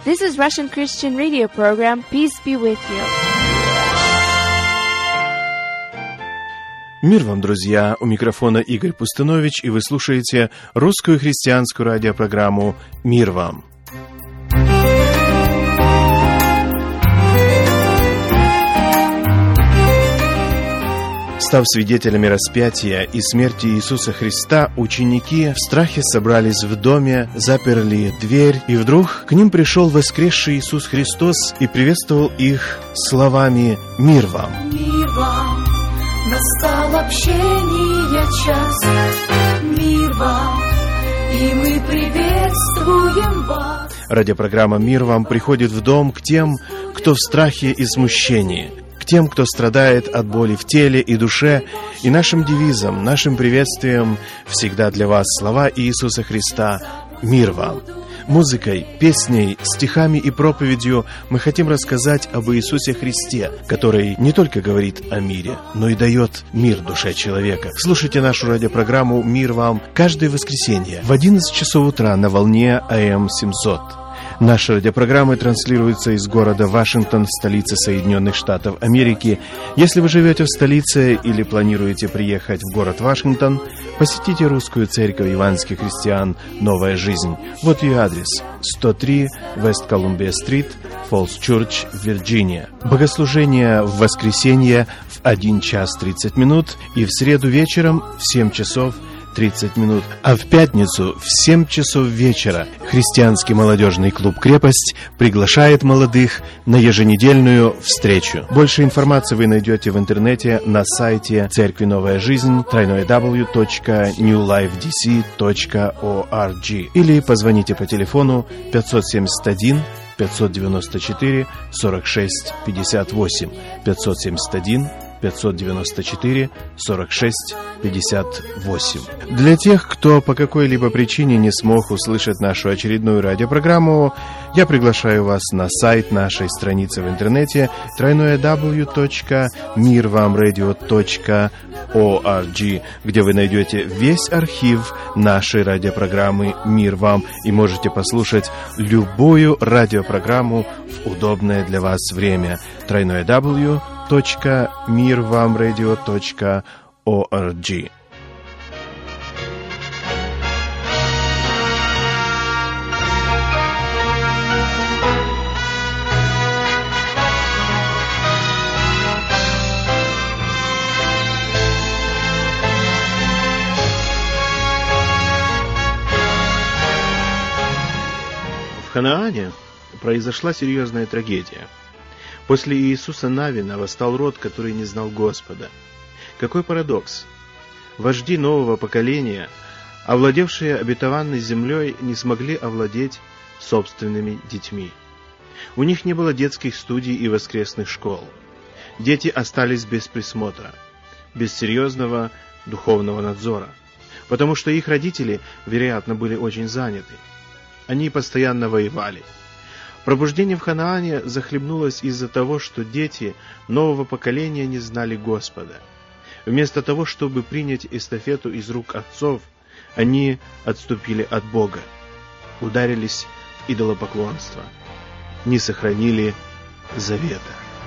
This is Russian Christian Radio program. Peace be with you. Мир вам, друзья! У микрофона Игорь Пустынович, и вы слушаете русскую христианскую радиопрограмму «Мир вам». Став свидетелями распятия и смерти Иисуса Христа, ученики в страхе собрались в доме, заперли дверь, и вдруг к ним пришел воскресший Иисус Христос и приветствовал их словами «Мир вам». Мир вам, настал общение час, мир вам, и мы приветствуем вас. Радиопрограмма «Мир вам» приходит в дом к тем, кто в страхе и смущении, тем, кто страдает от боли в теле и душе, и нашим девизом, нашим приветствием всегда для вас слова Иисуса Христа «Мир вам». Музыкой, песней, стихами и проповедью мы хотим рассказать об Иисусе Христе, который не только говорит о мире, но и дает мир душе человека. Слушайте нашу радиопрограмму «Мир вам» каждое воскресенье в 11 часов утра на волне АМ 700. Наши радиопрограммы транслируются из города Вашингтон, столицы Соединенных Штатов Америки. Если вы живете в столице или планируете приехать в город Вашингтон, посетите Русскую Церковь Евангельских Христиан «Новая жизнь». Вот ее адрес: 103 West Columbia Street, Falls Church, Вирджиния. Богослужение в воскресенье в 1 час 30 минут и в среду вечером в 7 часов 30 минут, а в пятницу в 7 часов вечера христианский молодежный клуб «Крепость» приглашает молодых на еженедельную встречу. Больше информации вы найдете в интернете на сайте Церкви Новая Жизнь www.newlifedc.org или позвоните по телефону 571 594 46 58 571 594 46 58. Для тех, кто по какой-либо причине не смог услышать нашу очередную радиопрограмму, я приглашаю вас на сайт нашей страницы в интернете www.mirvamradio.org, где вы найдете весь архив нашей радиопрограммы «Мир вам» и можете послушать любую радиопрограмму в удобное для вас время. www.mirvamradio.org. В Ханаане произошла серьезная трагедия. После Иисуса Навина восстал род, который не знал Господа. Какой парадокс! Вожди нового поколения, овладевшие обетованной землей, не смогли овладеть собственными детьми. У них не было детских студий и воскресных школ. Дети остались без присмотра, без серьезного духовного надзора, потому что их родители, вероятно, были очень заняты. Они постоянно воевали. Пробуждение в Ханаане захлебнулось из-за того, что дети нового поколения не знали Господа. Вместо того, чтобы принять эстафету из рук отцов, они отступили от Бога, ударились в идолопоклонство, не сохранили завета.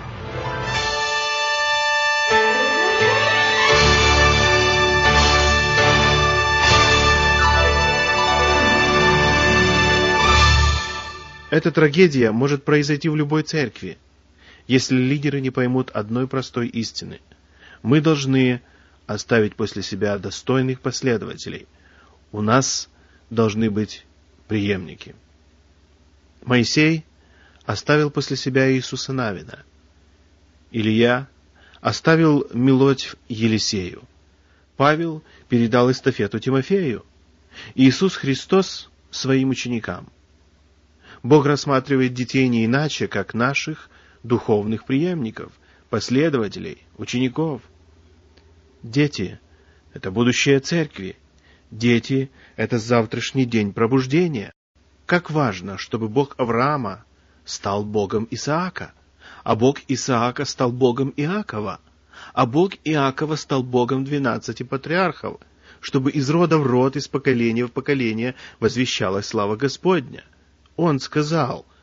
Эта трагедия может произойти в любой церкви, если лидеры не поймут одной простой истины. Мы должны оставить после себя достойных последователей. У нас должны быть преемники. Моисей оставил после себя Иисуса Навина. Илья оставил милоть Елисею. Павел передал эстафету Тимофею. Иисус Христос своим ученикам. Бог рассматривает детей не иначе, как наших духовных преемников, последователей, учеников. Дети — это будущее церкви. Дети — это завтрашний день пробуждения. Как важно, чтобы Бог Авраама стал Богом Исаака, а Бог Исаака стал Богом Иакова, а Бог Иакова стал Богом 12 патриархов, чтобы из рода в род, из поколения в поколение возвещалась слава Господня. Он сказал: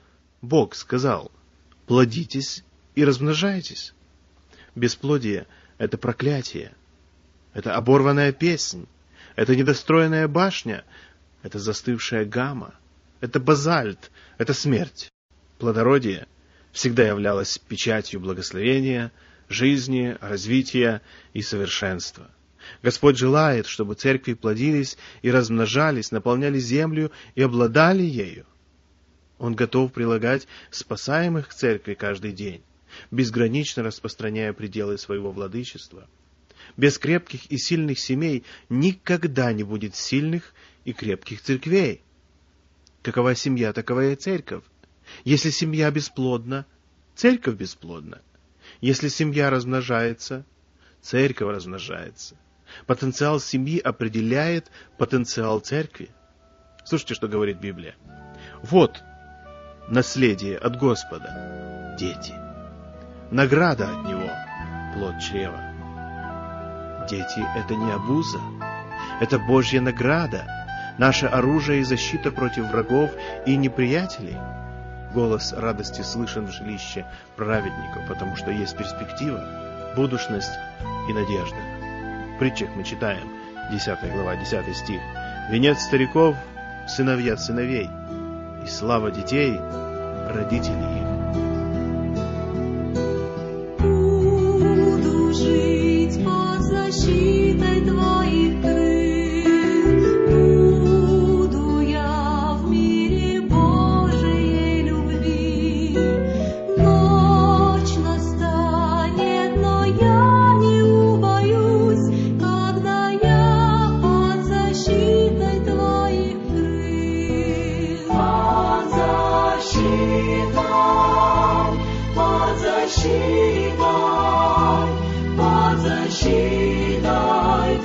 Бог сказал: плодитесь и размножайтесь. Бесплодие — это проклятие, это оборванная песнь, это недостроенная башня, это застывшая гамма, это базальт, это смерть. Плодородие всегда являлось печатью благословения, жизни, развития и совершенства. Господь желает, чтобы церкви плодились и размножались, наполняли землю и обладали ею. Он готов прилагать спасаемых к церкви каждый день, безгранично распространяя пределы своего владычества. Без крепких и сильных семей никогда не будет сильных и крепких церквей. Какова семья, такова и церковь. Если семья бесплодна, церковь бесплодна. Если семья размножается, церковь размножается. Потенциал семьи определяет потенциал церкви. Слушайте, что говорит Библия. Вот наследие от Господа — дети. Награда от Него — плод чрева. Дети — это не обуза, это Божья награда, наше оружие и защита против врагов и неприятелей. Голос радости слышен в жилище праведников, потому что есть перспектива, будущность и надежда. В притчах мы читаем, 10 глава, 10 стих. «Венец стариков — сыновья сыновей, и слава детей — родителей их». Буду жить под защитой Твоих крыл, буду я в мире Божией любви. Ночь настанет, но я не убоюсь, когда я под защитой Твоих крыл. Под защитой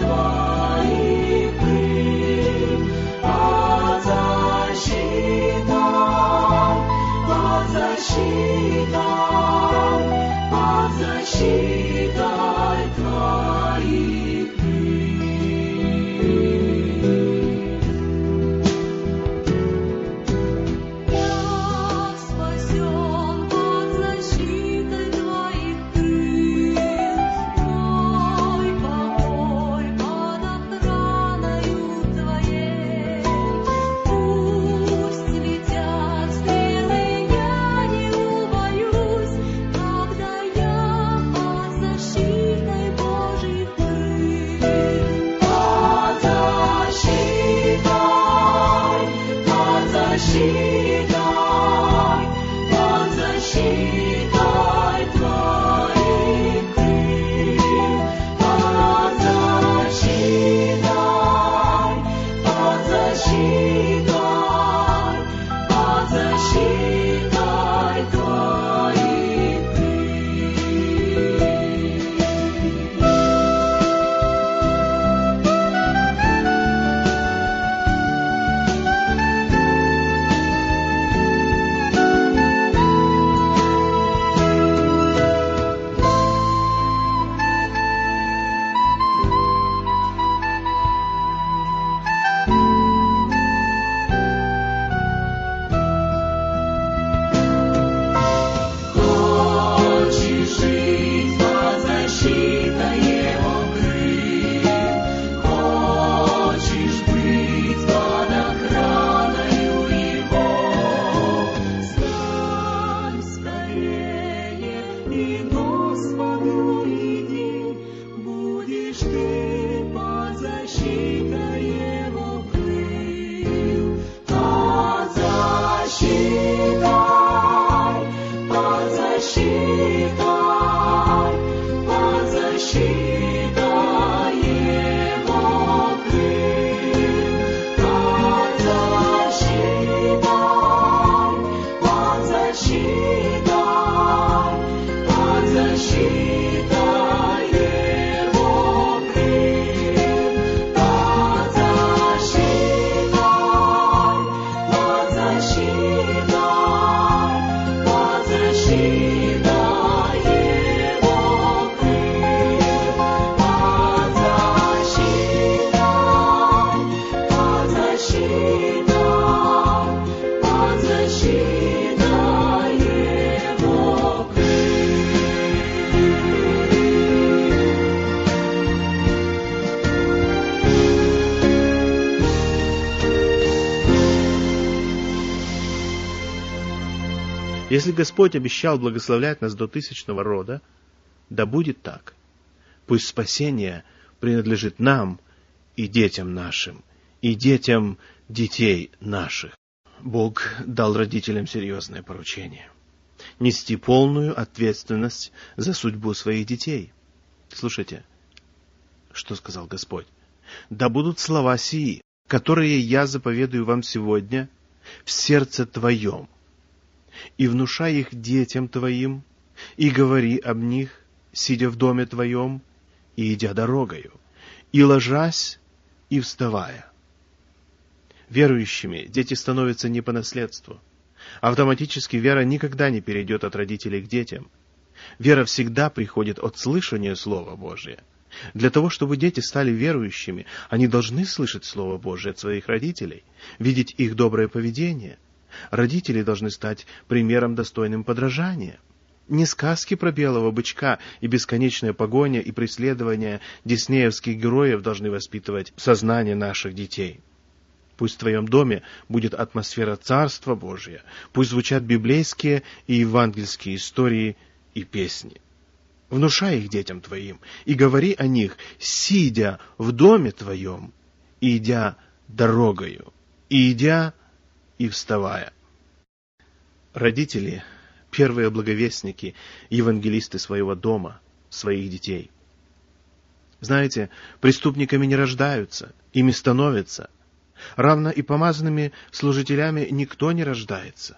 Если Господь обещал благословлять нас до 1000-го рода, да будет так. Пусть спасение принадлежит нам и детям нашим, и детям детей наших. Бог дал родителям серьезное поручение — нести полную ответственность за судьбу своих детей. Слушайте, что сказал Господь. «Да будут слова сии, которые я заповедую вам сегодня, в сердце твоем, и внушай их детям твоим, и говори об них, сидя в доме твоем, и идя дорогою, и ложась, и вставая». Верующими дети становятся не по наследству. Автоматически вера никогда не перейдет от родителей к детям. Вера всегда приходит от слышания Слова Божия. Для того, чтобы дети стали верующими, они должны слышать Слово Божие от своих родителей, видеть их доброе поведение. Родители должны стать примером, достойным подражания. Не сказки про белого бычка и бесконечная погоня и преследование диснеевских героев должны воспитывать сознание наших детей. Пусть в твоем доме будет атмосфера Царства Божия, пусть звучат библейские и евангельские истории и песни. Внушай их детям твоим, и говори о них, сидя в доме твоем, и идя дорогою, и идя и вставая. Родители — первые благовестники, евангелисты своего дома, своих детей. Знаете, преступниками не рождаются, ими становятся. Равно и помазанными служителями никто не рождается.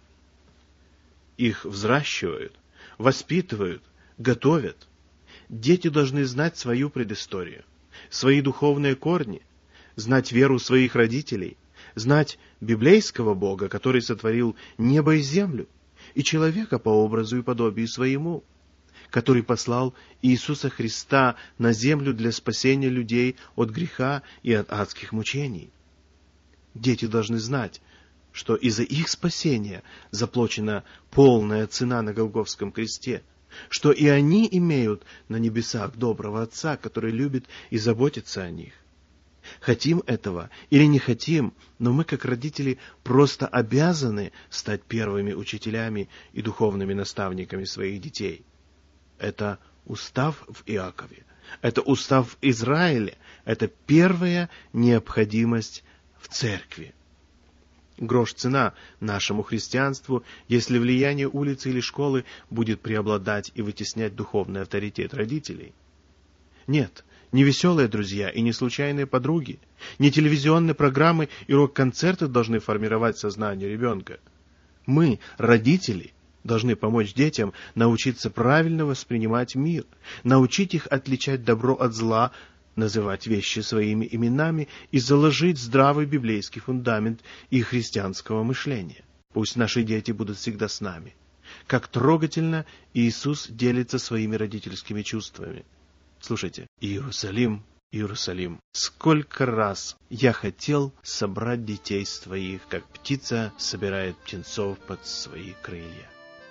Их взращивают, воспитывают, готовят. Дети должны знать свою предысторию, свои духовные корни, знать веру своих родителей, знать библейского Бога, который сотворил небо и землю, и человека по образу и подобию своему, который послал Иисуса Христа на землю для спасения людей от греха и от адских мучений. Дети должны знать, что из-за их спасения заплачена полная цена на Голгофском кресте, что и они имеют на небесах доброго Отца, который любит и заботится о них. Хотим этого или не хотим, но мы, как родители, просто обязаны стать первыми учителями и духовными наставниками своих детей. Это устав в Иакове, это устав в Израиле, это первая необходимость в церкви. Грош цена нашему христианству, если влияние улицы или школы будет преобладать и вытеснять духовный авторитет родителей. Нет, не веселые друзья и не случайные подруги, не телевизионные программы и рок-концерты должны формировать сознание ребенка. Мы, родители, должны помочь детям научиться правильно воспринимать мир, научить их отличать добро от зла, называть вещи своими именами и заложить здравый библейский фундамент их христианского мышления. Пусть наши дети будут всегда с нами. Как трогательно Иисус делится своими родительскими чувствами. Слушайте, Иерусалим, Иерусалим, сколько раз я хотел собрать детей своих, как птица собирает птенцов под свои крылья.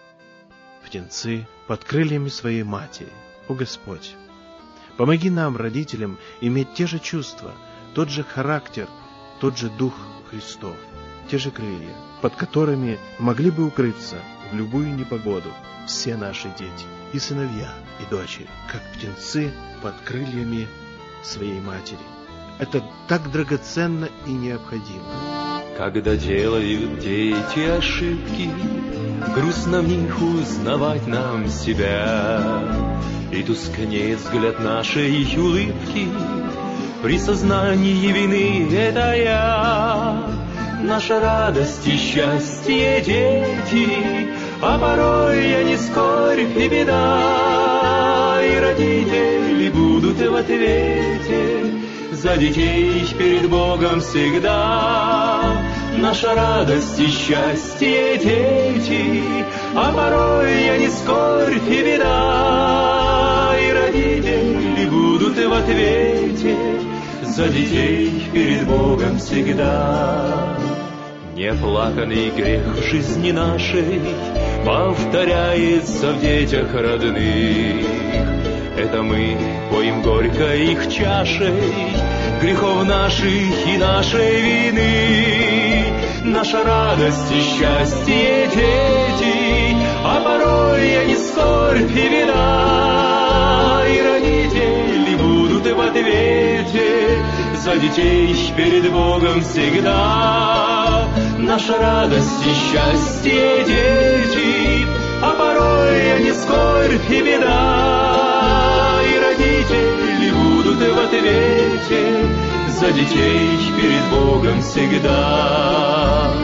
Птенцы под крыльями своей матери. О Господь! Помоги нам, родителям, иметь те же чувства, тот же характер, тот же Дух Христов, те же крылья, под которыми могли бы укрыться в любую непогоду все наши дети, и сыновья, и дочери, как птенцы под крыльями своей матери. Это так драгоценно и необходимо. Когда делают дети ошибки, грустно в них узнавать нам себя. И тускнеет взгляд нашей улыбки при сознании вины — это я. Наша радость и счастье — дети, а порой я не скорбь и беда. И родители будут в ответе за детей перед Богом всегда. Наша радость и счастье — дети, а порой я не скорбь и беда. И родители будут в ответе за детей перед Богом всегда. Неоплаканный грех в жизни нашей повторяется в детях родных. Это мы поим горько их чашей грехов наших и нашей вины. наша радость и счастье, дети, а порой они скорбь и беда, и родители будут в ответе за детей перед Богом всегда. Наша радость и счастье, дети, а порой они скорбь и беда, и родители будут в ответе за детей перед Богом всегда.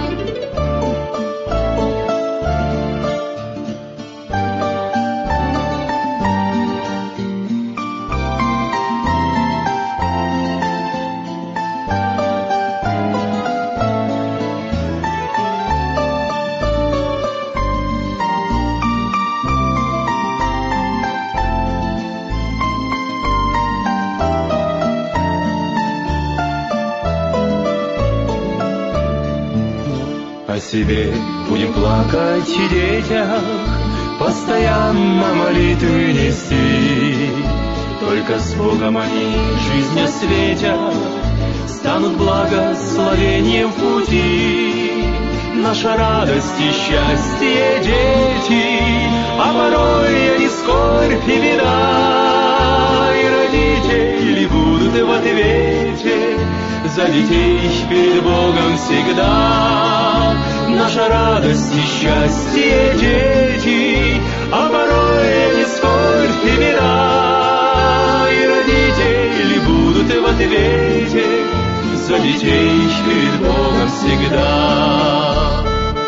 О себе будем плакать и детях, постоянно молитвы нести. Только с Богом они жизнь осветят, станут благословением в пути. Наша радость и счастье, дети, а порой они скорбь и беда, и родители будут в ответе за детей перед Богом всегда. Наша радость и счастье, дети, а порой они скорбь и беда, и родители будут в ответе за детей перед Богом всегда.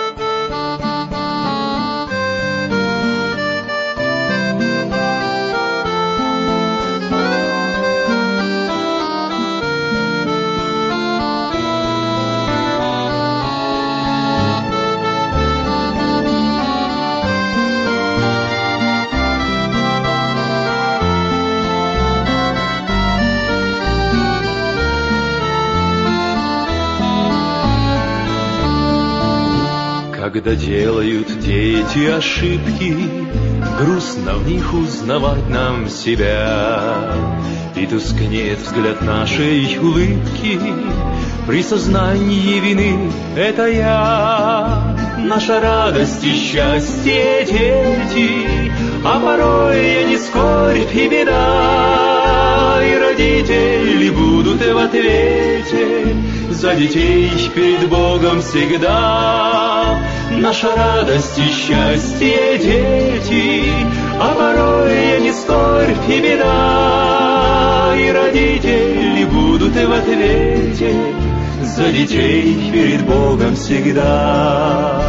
Когда делают дети ошибки, грустно в них узнавать нам себя, и тускнеет взгляд нашей улыбки при сознании вины. Это я. Наша радость и счастье, дети, а порой они скорбь и беда, и родители будут в ответе за детей перед Богом всегда. Наша радость и счастье, дети, а порой они скорбь и беда, и родители будут в ответе за детей перед Богом всегда.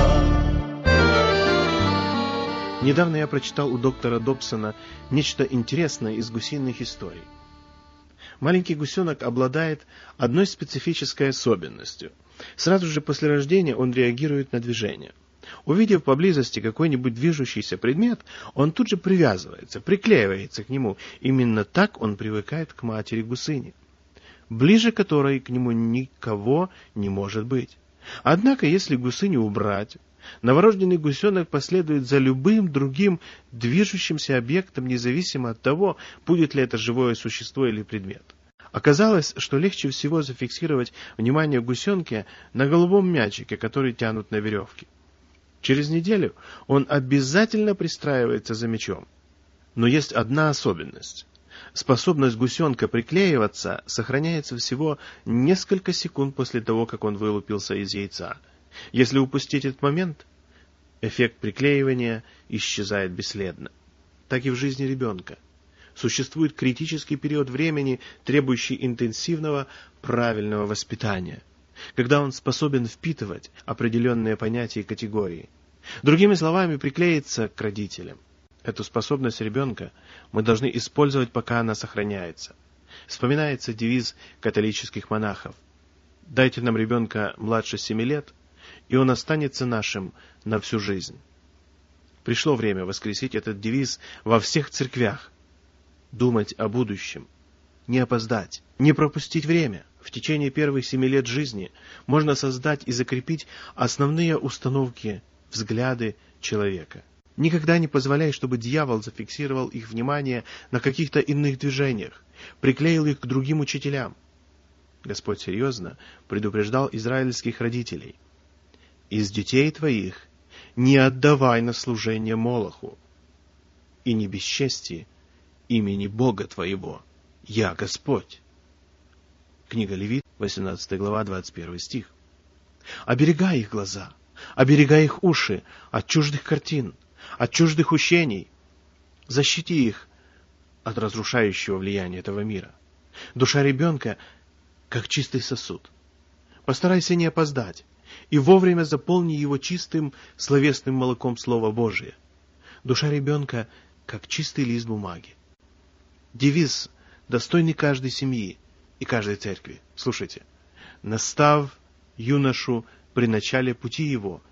Недавно я прочитал у доктора Добсона нечто интересное из гусиных историй. Маленький гусенок обладает одной специфической особенностью. Сразу же после рождения он реагирует на движение. Увидев поблизости какой-нибудь движущийся предмет, он тут же привязывается, приклеивается к нему. Именно так он привыкает к матери гусыни, ближе которой к нему никого не может быть. Однако, если гусыню убрать, новорожденный гусенок последует за любым другим движущимся объектом, независимо от того, будет ли это живое существо или предмет. Оказалось, что легче всего зафиксировать внимание гусенка на голубом мячике, который тянут на веревке. Через неделю он обязательно пристраивается за мячом. Но есть одна особенность. Способность гусенка приклеиваться сохраняется всего несколько секунд после того, как он вылупился из яйца. Если упустить этот момент, эффект приклеивания исчезает бесследно. Так и в жизни ребенка. Существует критический период времени, требующий интенсивного, правильного воспитания, когда он способен впитывать определенные понятия и категории. Другими словами, приклеиться к родителям. Эту способность ребенка мы должны использовать, пока она сохраняется. Вспоминается девиз католических монахов: «Дайте нам ребенка младше 7 лет, и он останется нашим на всю жизнь». Пришло время воскресить этот девиз во всех церквях. Думать о будущем, не опоздать, не пропустить время. В течение первых 7 лет жизни можно создать и закрепить основные установки, взгляды человека. Никогда не позволяй, чтобы дьявол зафиксировал их внимание на каких-то иных движениях, приклеил их к другим учителям. Господь серьезно предупреждал израильских родителей: из детей твоих не отдавай на служение Молоху, и не бесчести имени Бога твоего. Я Господь». Книга Левит, 18 глава, 21 стих. Оберегай их глаза, оберегай их уши от чуждых картин, от чуждых учений. Защити их от разрушающего влияния этого мира. Душа ребенка как чистый сосуд. Постарайся не опоздать и вовремя заполни его чистым словесным молоком Слова Божия. Душа ребенка как чистый лист бумаги. Девиз, достойный каждой семьи и каждой церкви. Слушайте. «Настав юношу при начале пути его,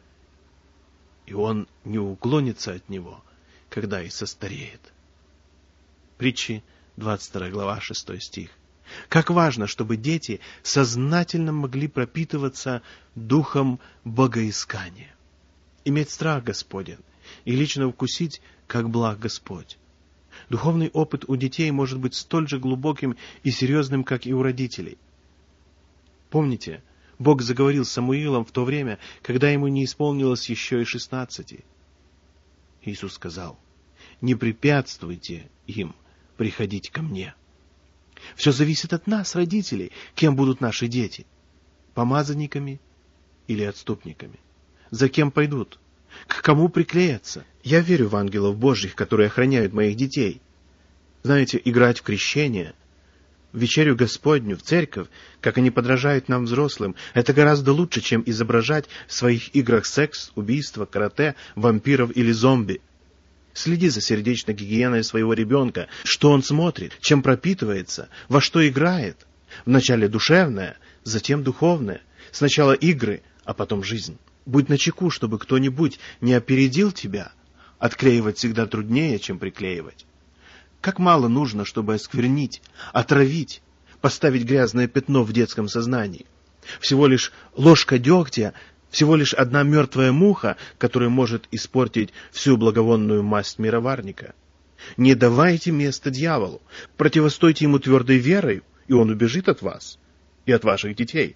и он не уклонится от него, когда и состареет». Притчи, 22 глава, 6 стих. Как важно, чтобы дети сознательно могли пропитываться духом богоискания, иметь страх Господень и лично вкусить, как благ Господь. Духовный опыт у детей может быть столь же глубоким и серьезным, как и у родителей. Помните, Бог заговорил с Самуилом в то время, когда ему не исполнилось еще и 16. Иисус сказал: «Не препятствуйте им приходить ко мне». Все зависит от нас, родителей, кем будут наши дети. Помазанниками или отступниками. За кем пойдут? К кому приклеятся? Я верю в ангелов Божьих, которые охраняют моих детей. Знаете, играть в крещение, в вечерю Господню, в церковь, как они подражают нам, взрослым, это гораздо лучше, чем изображать в своих играх секс, убийство, карате, вампиров или зомби. Следи за сердечной гигиеной своего ребенка, что он смотрит, чем пропитывается, во что играет. Вначале душевное, затем духовное. Сначала игры, а потом жизнь. Будь начеку, чтобы кто-нибудь не опередил тебя. Отклеивать всегда труднее, чем приклеивать. Как мало нужно, чтобы осквернить, отравить, поставить грязное пятно в детском сознании. Всего лишь ложка дегтя, всего лишь одна мертвая муха, которая может испортить всю благовонную масть мироварника. Не давайте место дьяволу, противостойте ему твердой верой, и он убежит от вас и от ваших детей.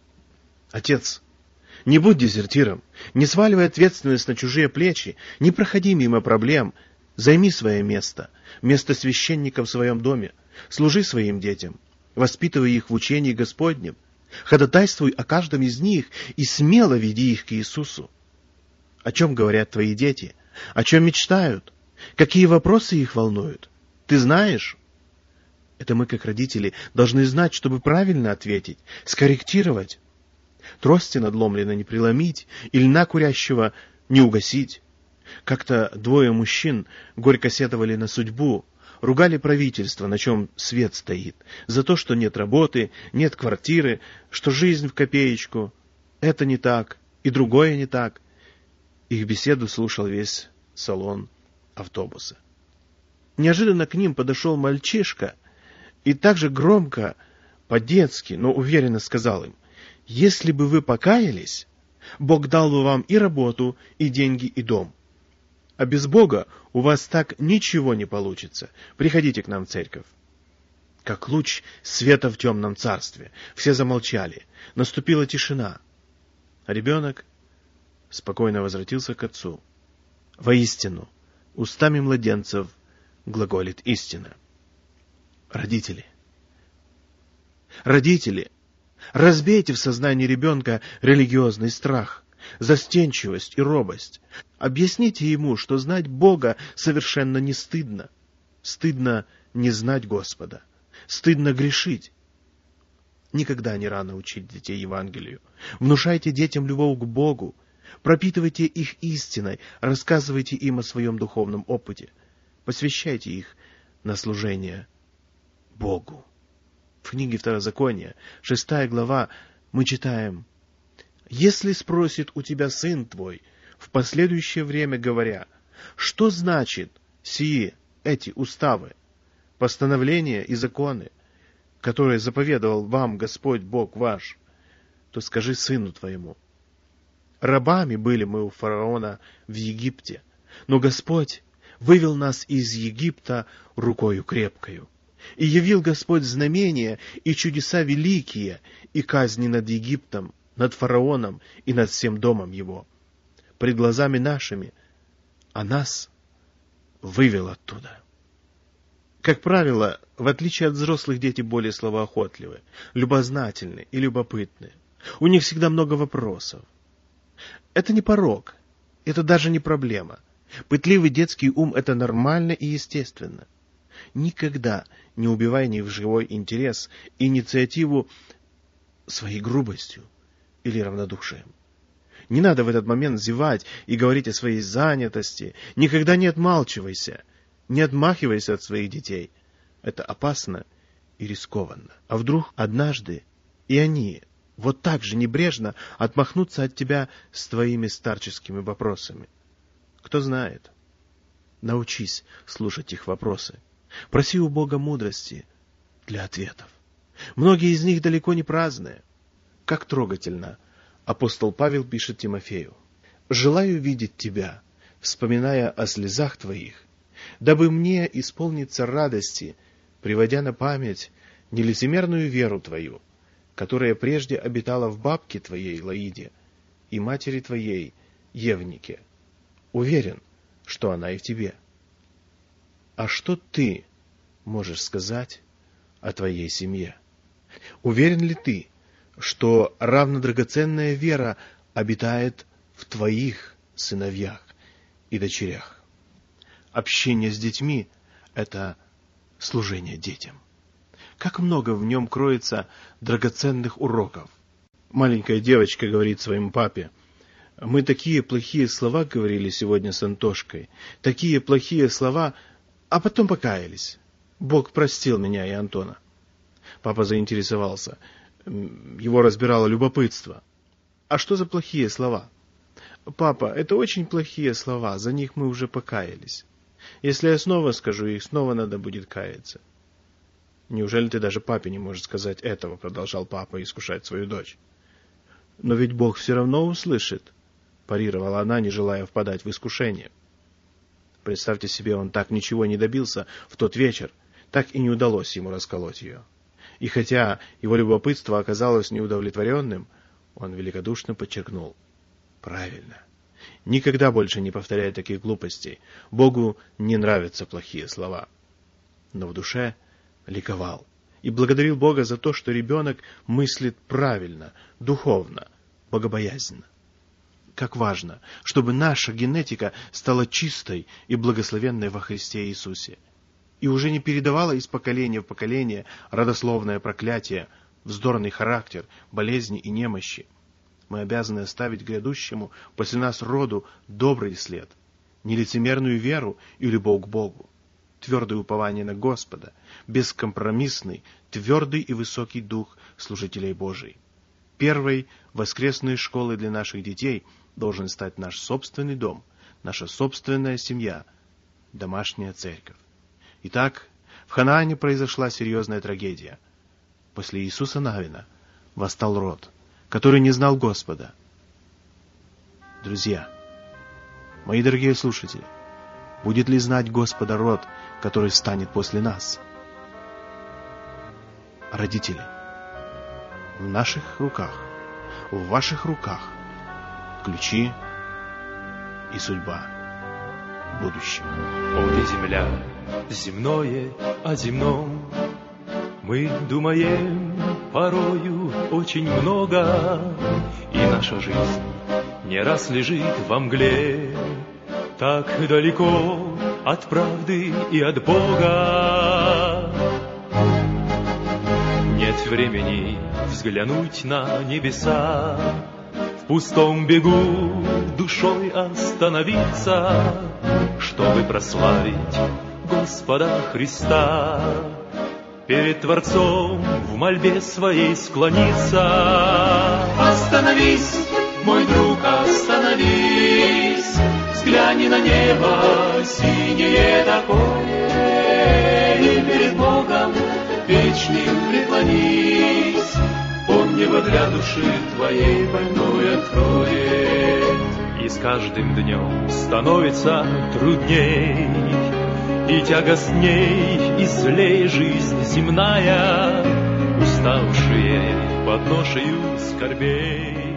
Отец, не будь дезертиром, не сваливай ответственность на чужие плечи, не проходи мимо проблем, займи свое место, место священника в своем доме, служи своим детям, воспитывай их в учении Господнем, ходатайствуй о каждом из них и смело веди их к Иисусу. О чем говорят твои дети? О чем мечтают? Какие вопросы их волнуют? Ты знаешь? Это мы, как родители, должны знать, чтобы правильно ответить, скорректировать. Трости надломленной не преломить, и льна курящего не угасить. Как-то двое мужчин горько сетовали на судьбу, ругали правительство, на чем свет стоит, за то, что нет работы, нет квартиры, что жизнь в копеечку. Это не так, и другое не так. Их беседу слушал весь салон автобуса. Неожиданно к ним подошел мальчишка и так же громко, по-детски, но уверенно сказал им: «Если бы вы покаялись, Бог дал бы вам и работу, и деньги, и дом. А без Бога у вас так ничего не получится. Приходите к нам в церковь». Как луч света в темном царстве. Все замолчали. Наступила тишина. А ребенок спокойно возвратился к отцу. Воистину, устами младенцев глаголит истина. Родители, разбейте в сознании ребенка религиозный страх, застенчивость и робость. Объясните ему, что знать Бога совершенно не стыдно. Стыдно не знать Господа. Стыдно грешить. Никогда не рано учить детей Евангелию. Внушайте детям любовь к Богу. Пропитывайте их истиной. Рассказывайте им о своем духовном опыте. Посвящайте их на служение Богу. В книге Второзакония, 6 глава, мы читаем: «Если спросит у тебя сын твой в последующее время, говоря: что значит эти уставы, постановления и законы, которые заповедовал вам Господь Бог ваш, то скажи сыну твоему: рабами были мы у фараона в Египте, но Господь вывел нас из Египта рукою крепкою. И явил Господь знамения и чудеса великие, и казни над Египтом, над фараоном и над всем домом его, пред глазами нашими, а нас вывел оттуда. Как правило, в отличие от взрослых, дети более словоохотливы, любознательны и любопытны. У них всегда много вопросов. Это не порок, это даже не проблема. Пытливый детский ум — это нормально и естественно. Никогда не убивай ни в живой интерес, инициативу своей грубостью или равнодушием. Не надо в этот момент зевать и говорить о своей занятости. Никогда не отмалчивайся, не отмахивайся от своих детей. Это опасно и рискованно. А вдруг однажды и они вот так же небрежно отмахнутся от тебя с твоими старческими вопросами? Кто знает? Научись слушать их вопросы. Проси у Бога мудрости для ответов. Многие из них далеко не праздные. Как трогательно апостол Павел пишет Тимофею: «Желаю видеть тебя, вспоминая о слезах твоих, дабы мне исполниться радости, приводя на память нелицемерную веру твою, которая прежде обитала в бабке твоей Лоиде и матери твоей Евнике. Уверен, что она и в тебе. А что ты можешь сказать о твоей семье? Уверен ли ты, что равнодрагоценная вера обитает в твоих сыновьях и дочерях? Общение с детьми — это служение детям. Как много в нем кроется драгоценных уроков. Маленькая девочка говорит своему папе: «Мы такие плохие слова говорили сегодня с Антошкой, такие плохие слова, а потом покаялись. Бог простил меня и Антона». Папа заинтересовался. Его разбирало любопытство. «А что за плохие слова?» «Папа, это очень плохие слова, за них мы уже покаялись. Если я снова скажу их, снова надо будет каяться». «Неужели ты даже папе не можешь сказать этого?» — продолжал папа искушать свою дочь. «Но ведь Бог все равно услышит», — парировала она, не желая впадать в искушение. Представьте себе, он так ничего не добился в тот вечер, так и не удалось ему расколоть ее. И хотя его любопытство оказалось неудовлетворенным, он великодушно подчеркнул: «Правильно. Никогда больше не повторяй таких глупостей. Богу не нравятся плохие слова». Но в душе ликовал и благодарил Бога за то, что ребенок мыслит правильно, духовно, богобоязненно. Как важно, чтобы наша генетика стала чистой и благословенной во Христе Иисусе, и уже не передавала из поколения в поколение родословное проклятие, вздорный характер, болезни и немощи. Мы обязаны оставить грядущему после нас роду добрый след, нелицемерную веру и любовь к Богу, твердое упование на Господа, бескомпромиссный, твердый и высокий дух служителей Божиих. Первой воскресной школой для наших детей должен стать наш собственный дом, наша собственная семья, домашняя церковь. Итак, в Ханаане произошла серьезная трагедия. После Иисуса Навина восстал род, который не знал Господа. Друзья, мои дорогие слушатели, будет ли знать Господа род, который станет после нас? Родители, в наших руках, в ваших руках ключи и судьба будущего. Вот и земля, земное о земном. Мы думаем порою очень много, и наша жизнь не раз лежит во мгле, так далеко от правды и от Бога. Нет времени взглянуть на небеса, в пустом бегу душой остановиться, чтобы прославить Господа Христа, перед Творцом в мольбе своей склониться. Остановись, мой друг, остановись, взгляни на небо синее такое, и перед Богом вечным преклонись. Он небо для души твоей больной откроет. И с каждым днем становится трудней, и тягостней, и злей жизнь земная, уставшие под ношею скорбей.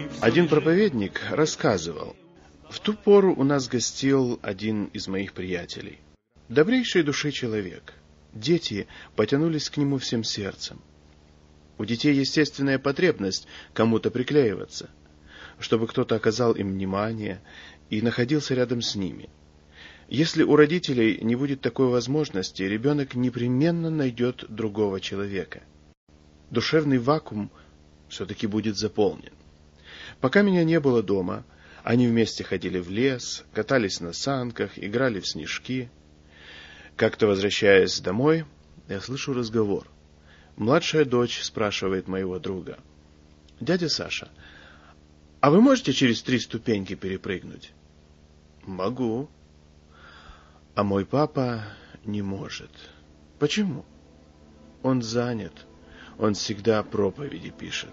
Один проповедник рассказывал: в ту пору у нас гостил один из моих приятелей. Добрейшей души человек. Дети потянулись к нему всем сердцем. У детей естественная потребность кому-то приклеиваться, чтобы кто-то оказал им внимание и находился рядом с ними. Если у родителей не будет такой возможности, ребенок непременно найдет другого человека. Душевный вакуум все-таки будет заполнен. Пока меня не было дома, они вместе ходили в лес, катались на санках, играли в снежки. Как-то, возвращаясь домой, я слышу разговор. Младшая дочь спрашивает моего друга: «Дядя Саша, а вы можете через 3 ступеньки перепрыгнуть?» «Могу». «А мой папа не может». «Почему?» «Он занят. Он всегда проповеди пишет».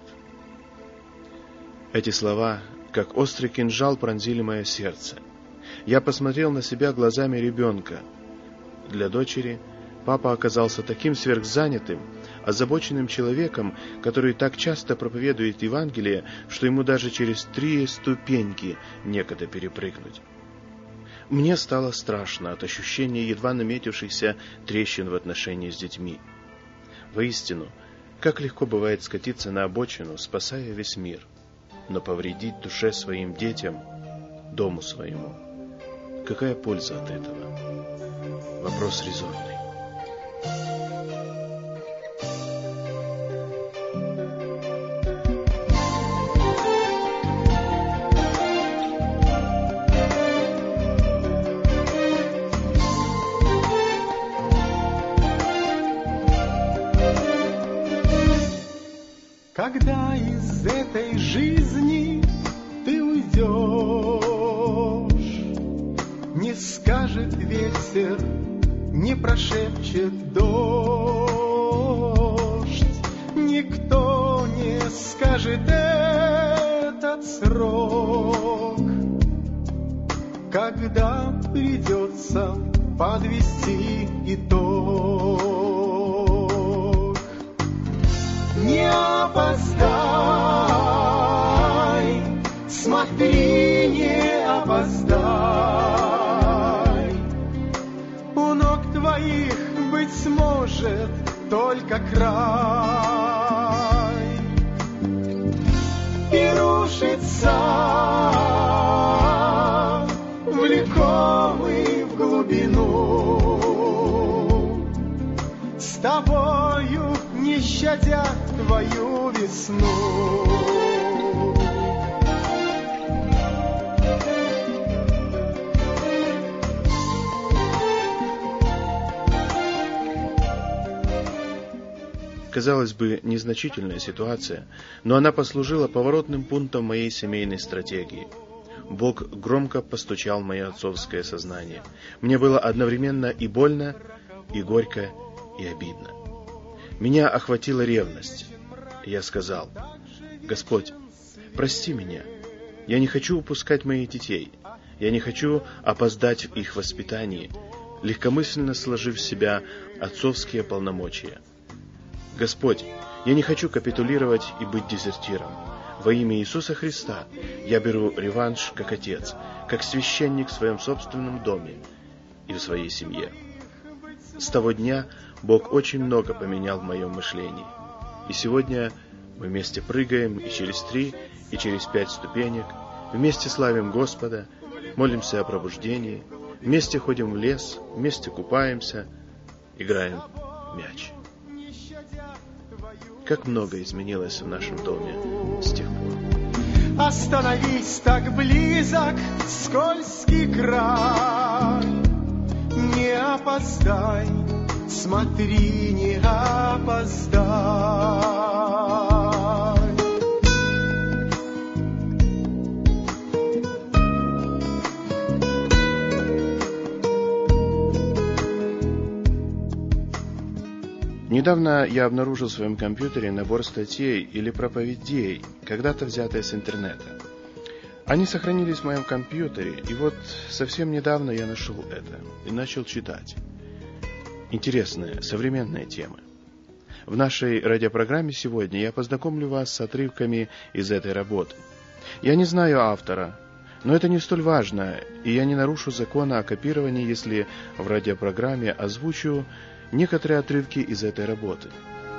Эти слова, как острый кинжал, пронзили мое сердце. Я посмотрел на себя глазами ребенка. Для дочери папа оказался таким сверхзанятым, озабоченным человеком, который так часто проповедует Евангелие, что ему даже через 3 ступеньки некогда перепрыгнуть. Мне стало страшно от ощущения едва наметившихся трещин в отношении с детьми. Воистину, как легко бывает скатиться на обочину, спасая весь мир, но повредить душе своим детям, дому своему. Какая польза от этого? Вопрос резонный. Когда из этой жизни ты уйдешь, не скажет ветер, не прошепчет дождь, никто не скажет этот срок, когда придется подвести итог. Не опоздай, смотри, не опоздай. У ног твоих, быть может, только край. И рушится, влекомый в глубину, с тобою не щадя твою весну. Казалось бы, незначительная ситуация, но она послужила поворотным пунктом моей семейной стратегии. Бог громко постучал в мое отцовское сознание. Мне было одновременно и больно, и горько, и обидно. Меня охватила ревность. Я сказал: «Господь, прости меня. Я не хочу упускать моих детей. Я не хочу опоздать в их воспитании, легкомысленно сложив в себя отцовские полномочия. Господь, я не хочу капитулировать и быть дезертиром. Во имя Иисуса Христа я беру реванш как отец, как священник в своем собственном доме и в своей семье». С того дня Бог очень много поменял в моем мышлении. И сегодня мы вместе прыгаем и через 3, и через 5 ступенек, вместе славим Господа, молимся о пробуждении, вместе ходим в лес, вместе купаемся, играем в мяч. Как много изменилось в нашем доме с тех пор. Остановись, так близок скользкий край. Не опоздай, смотри, не опоздай. Недавно я обнаружил в своем компьютере набор статей или проповедей, когда-то взятые с интернета. Они сохранились в моем компьютере, и вот совсем недавно я нашел это и начал читать. Интересные, современные темы. В нашей радиопрограмме сегодня я познакомлю вас с отрывками из этой работы. Я не знаю автора, но это не столь важно, и я не нарушу закона о копировании, если в радиопрограмме озвучу некоторые отрывки из этой работы.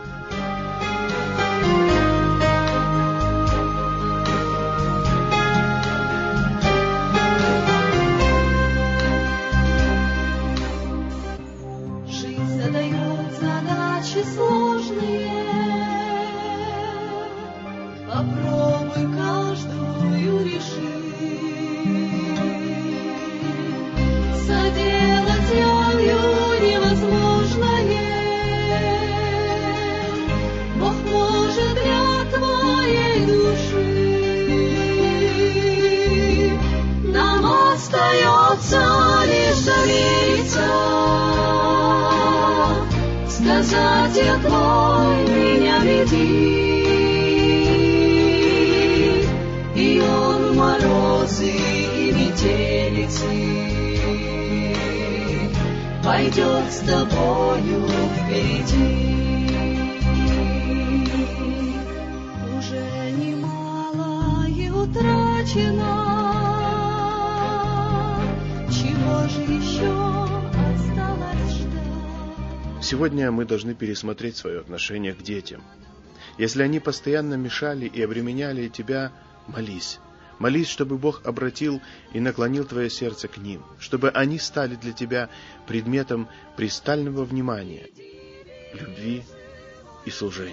Жизнь задает задачи сложные. Попробуй каждую решить. Соделать ею невозможное. Бог может для твоей души. Нам остается лишь довериться. Сказать я твой, меня веди. И он в морозы и метелицы пойдет с тобою впереди. Уже немало и утрачено, чего же еще осталось ждать? Сегодня мы должны пересмотреть свое отношение к детям. Если они постоянно мешали и обременяли тебя, молись. Молись, чтобы Бог обратил и наклонил твое сердце к ним, чтобы они стали для тебя предметом пристального внимания, любви и служения.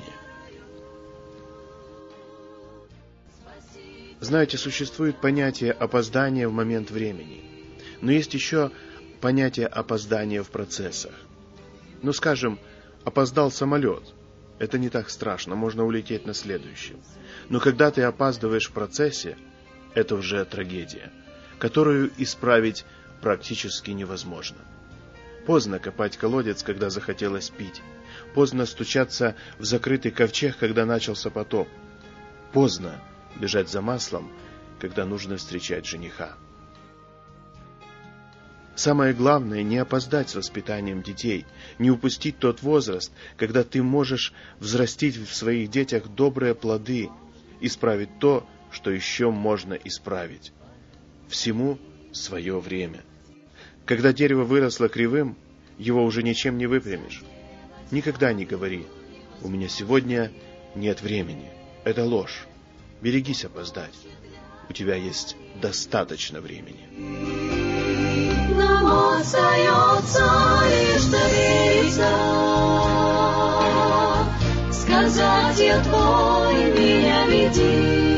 Знаете, существует понятие опоздания в момент времени, но есть еще понятие опоздания в процессах. Ну, скажем, опоздал самолет. Это не так страшно, можно улететь на следующем. Но когда ты опаздываешь в процессе, это уже трагедия, которую исправить практически невозможно. Поздно копать колодец, когда захотелось пить. Поздно стучаться в закрытый ковчег, когда начался потоп. Поздно бежать за маслом, когда нужно встречать жениха. Самое главное — не опоздать с воспитанием детей, не упустить тот возраст, когда ты можешь взрастить в своих детях добрые плоды, исправить то, что еще можно исправить. Всему свое время. Когда дерево выросло кривым, его уже ничем не выпрямишь. Никогда не говори: «У меня сегодня нет времени». Это ложь. Берегись опоздать. У тебя есть достаточно времени. Нам остается лишь довериться. Сказать я твой, меня веди.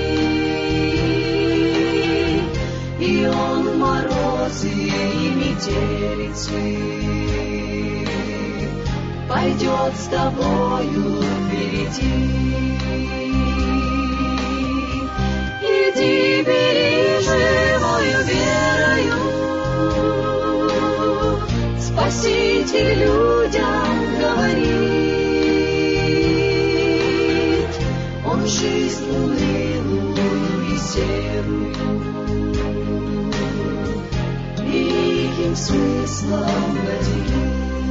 И он в морозы и метелицы пойдет с тобою впереди. Иди, бери живою верою, Спаситель людям говорит. Он жизнь унылую и серую великим смыслом наделит.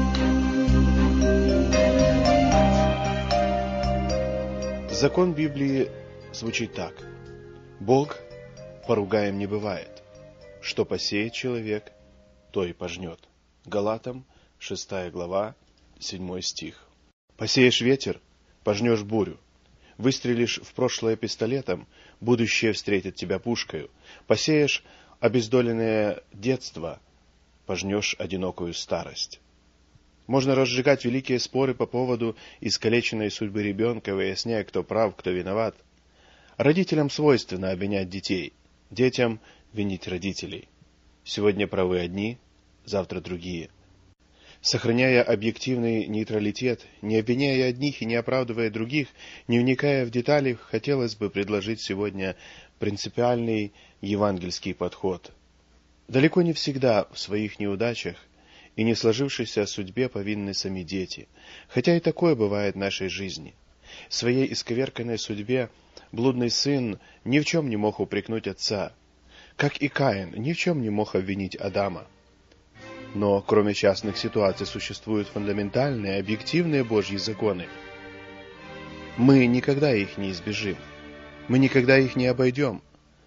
Закон Библии звучит так: Бог поругаем не бывает. Что посеет человек, то и пожнет. Галатам, 6 глава, 7 стих. Посеешь ветер, пожнешь бурю. Выстрелишь в прошлое пистолетом, будущее встретит тебя пушкою. Посеешь обездоленное детство, пожнешь одинокую старость. Можно разжигать великие споры по поводу искалеченной судьбы ребенка, выясняя, кто прав, кто виноват. Родителям свойственно обвинять детей, детям винить родителей. Сегодня правы одни, завтра другие. Сохраняя объективный нейтралитет, не обвиняя одних и не оправдывая других, не вникая в детали, хотелось бы предложить сегодня принципиальный евангельский подход. Далеко не всегда в своих неудачах и не сложившейся судьбе повинны сами дети, хотя и такое бывает в нашей жизни. В своей исковерканной судьбе блудный сын ни в чем не мог упрекнуть отца, как и Каин ни в чем не мог обвинить Адама. Но кроме частных ситуаций существуют фундаментальные, объективные Божьи законы. Мы никогда их не избежим, мы никогда их не обойдем.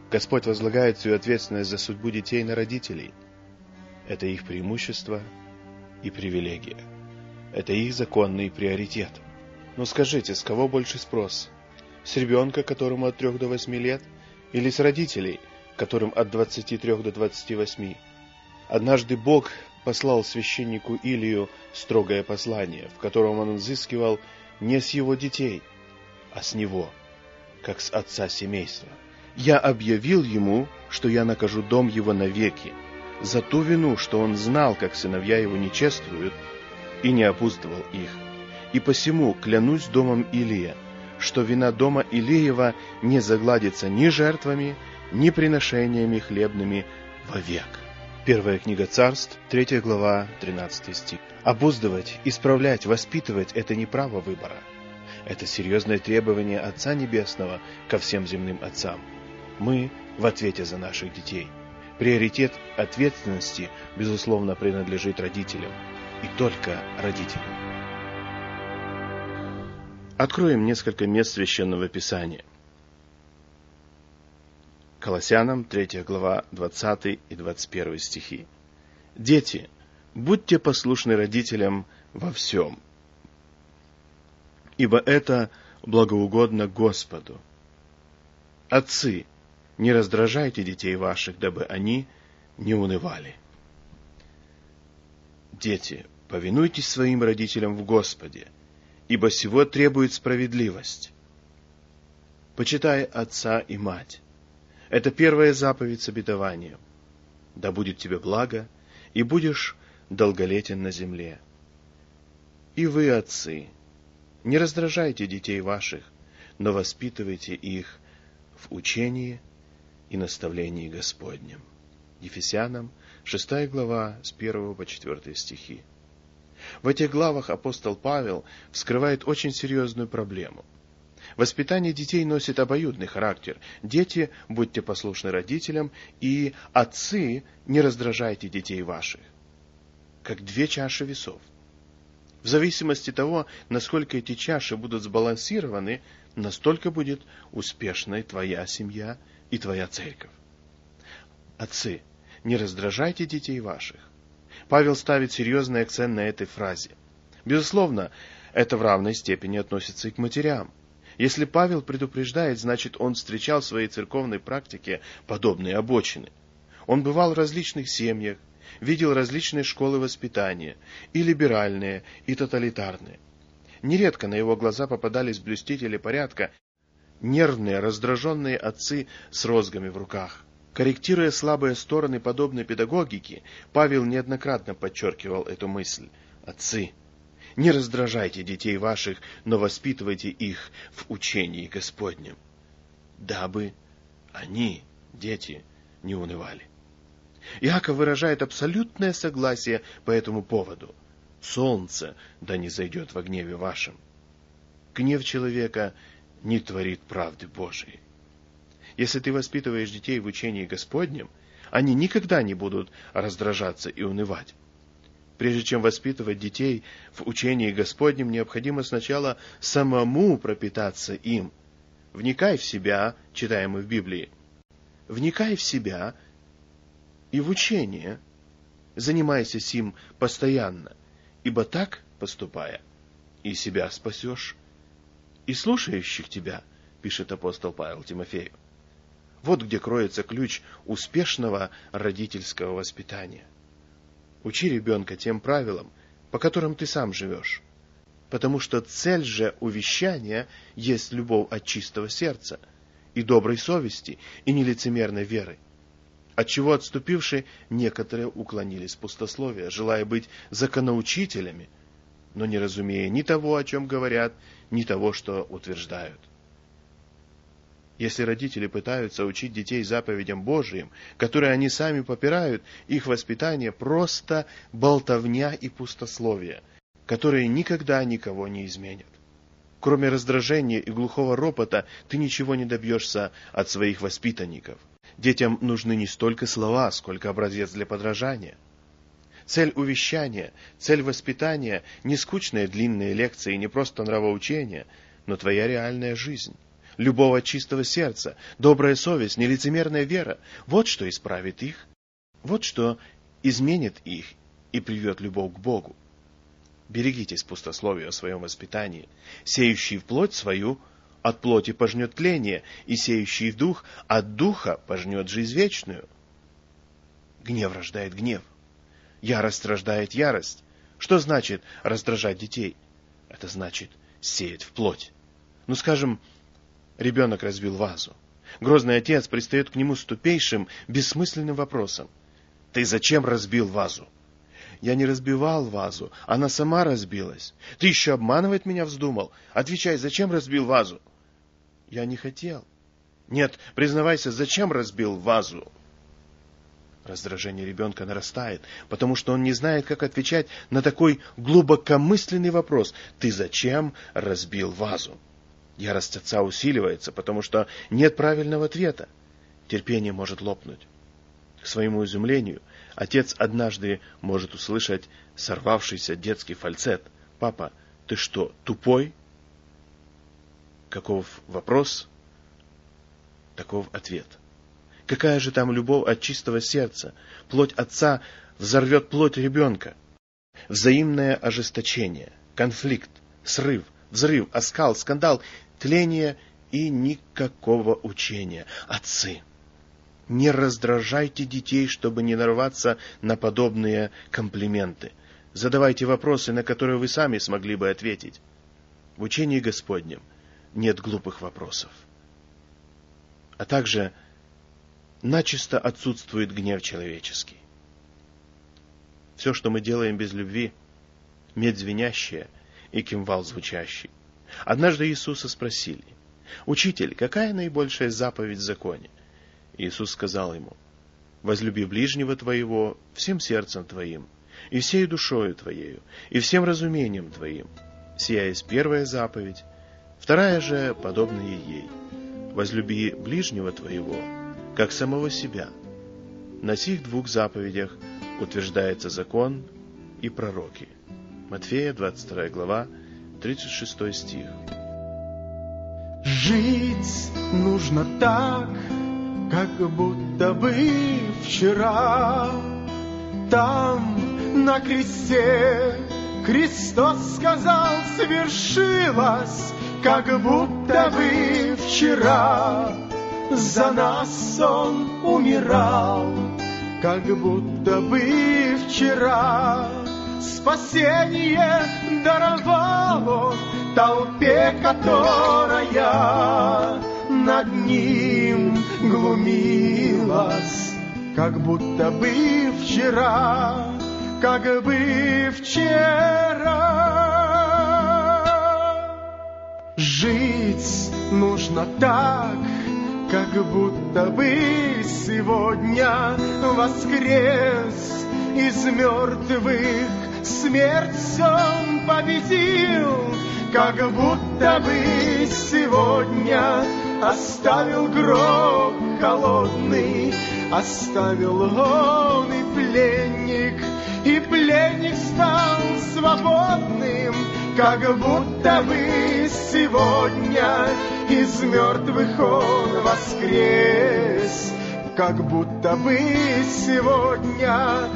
Господь возлагает всю ответственность за судьбу детей на родителей. Это их преимущество и привилегия. Это их законный приоритет. Но скажите, с кого больше спрос? С ребенка, которому от 3 до 8 лет, или с родителей, которым от 23 до 28? Однажды Бог послал священнику Илию строгое послание, в котором он взыскивал не с его детей, а с него, как с отца семейства. «Я объявил ему, что я накажу дом его навеки, за ту вину, что он знал, как сыновья его не чествуют, и не опутывал их. И посему клянусь домом Илия, что вина дома Илиева не загладится ни жертвами, ни приношениями хлебными вовек». Первая книга Царств, 3 глава, 13 стих. Обуздывать, исправлять, воспитывать – это не право выбора. Это серьезное требование Отца Небесного ко всем земным отцам. Мы в ответе за наших детей. Приоритет ответственности, безусловно, принадлежит родителям. И только родителям. Откроем несколько мест Священного Писания. Колоссянам, 3 глава, 20 и 21 стихи. «Дети, будьте послушны родителям во всем, ибо это благоугодно Господу. Отцы, не раздражайте детей ваших, дабы они не унывали. Дети, повинуйтесь своим родителям в Господе, ибо сего требует справедливость. Почитай отца и мать. Это первая заповедь с обетованием. Да будет тебе благо, и будешь долголетен на земле. И вы, отцы, не раздражайте детей ваших, но воспитывайте их в учении и наставлении Господнем». Ефесянам, 6 глава, с 1 по 4 стихи. В этих главах апостол Павел вскрывает очень серьезную проблему. Воспитание детей носит обоюдный характер. Дети, будьте послушны родителям, и отцы, не раздражайте детей ваших. Как две чаши весов. В зависимости от того, насколько эти чаши будут сбалансированы, настолько будет успешной твоя семья и твоя церковь. Отцы, не раздражайте детей ваших. Павел ставит серьезный акцент на этой фразе. Безусловно, это в равной степени относится и к матерям. Если Павел предупреждает, значит, он встречал в своей церковной практике подобные обочины. Он бывал в различных семьях, видел различные школы воспитания, и либеральные, и тоталитарные. Нередко на его глаза попадались блюстители порядка, нервные, раздраженные отцы с розгами в руках. Корректируя слабые стороны подобной педагогики, Павел неоднократно подчеркивал эту мысль. Отцы, не раздражайте детей ваших, но воспитывайте их в учении Господнем, дабы они, дети, не унывали. Иаков выражает абсолютное согласие по этому поводу. «Солнце да не зайдет во гневе вашем». Гнев человека не творит правды Божией. Если ты воспитываешь детей в учении Господнем, они никогда не будут раздражаться и унывать. Прежде чем воспитывать детей в учении Господнем, необходимо сначала самому пропитаться им. Вникай в себя, читаем мы в Библии. Вникай в себя и в учение. Занимайся сим постоянно, ибо так, поступая, и себя спасешь, и слушающих тебя, пишет апостол Павел Тимофею. Вот где кроется ключ успешного родительского воспитания. Учи ребенка тем правилам, по которым ты сам живешь. Потому что цель же увещания есть любовь от чистого сердца, и доброй совести, и нелицемерной веры. Отчего отступившие некоторые уклонились в пустословие, желая быть законоучителями, но не разумея ни того, о чем говорят, ни того, что утверждают. Если родители пытаются учить детей заповедям Божиим, которые они сами попирают, их воспитание просто болтовня и пустословие, которые никогда никого не изменят. Кроме раздражения и глухого ропота, ты ничего не добьешься от своих воспитанников. Детям нужны не столько слова, сколько образец для подражания. Цель увещания, цель воспитания – не скучные длинные лекции, не просто нравоучения, но твоя реальная жизнь. любовь от чистого сердца, добрая совесть, нелицемерная вера. Вот что исправит их, вот что изменит их и приведет любовь к Богу. Берегитесь пустословия о своем воспитании. Сеющий в плоть свою от плоти пожнет тление, и сеющий в дух от духа пожнет жизнь вечную. Гнев рождает гнев. Ярость рождает ярость. Что значит раздражать детей? Это значит сеять в плоть. Ну, скажем, ребенок разбил вазу. Грозный отец пристает к нему с тупейшим, бессмысленным вопросом. Ты зачем разбил вазу? Я не разбивал вазу, она сама разбилась. Ты еще обманывать меня вздумал? Отвечай, зачем разбил вазу? Я не хотел. Нет, признавайся, зачем разбил вазу? Раздражение ребенка нарастает, потому что он не знает, как отвечать на такой глубокомысленный вопрос. Ты зачем разбил вазу? Ярость отца усиливается, потому что нет правильного ответа. Терпение может лопнуть. К своему изумлению, отец однажды может услышать сорвавшийся детский фальцет. «Папа, ты что, тупой?» Каков вопрос, таков ответ. Какая же там любовь от чистого сердца? Плоть отца взорвет плоть ребенка. Взаимное ожесточение, конфликт, срыв, взрыв, оскал, скандал, тление и никакого учения. Отцы, не раздражайте детей, чтобы не нарваться на подобные комплименты. Задавайте вопросы, на которые вы сами смогли бы ответить. В учении Господнем нет глупых вопросов. А также начисто отсутствует гнев человеческий. Все, что мы делаем без любви, медь звенящая и кимвал звучащий. Однажды Иисуса спросили: «Учитель, какая наибольшая заповедь в законе?» Иисус сказал ему: «Возлюби ближнего твоего всем сердцем твоим, и всей душою твоею, и всем разумением твоим. Сия есть первая заповедь, вторая же подобная ей. Возлюби ближнего твоего, как самого себя. На сих двух заповедях утверждается закон и пророки». Матфея, 22 глава, 36 стих. Жить нужно так, как будто бы вчера. Там, на кресте, Христос сказал: свершилось, как будто бы вчера. За нас Он умирал, как будто бы вчера. Спасение даровал Он толпе, которая над Ним глумилась, как будто бы вчера, как бы вчера. Жить нужно так, как будто бы сегодня воскрес из мертвых, смерть Он победил, как будто бы сегодня оставил гроб холодный, оставил Он и пленник стал свободным, как будто бы сегодня из мертвых Он воскрес, как будто бы сегодня.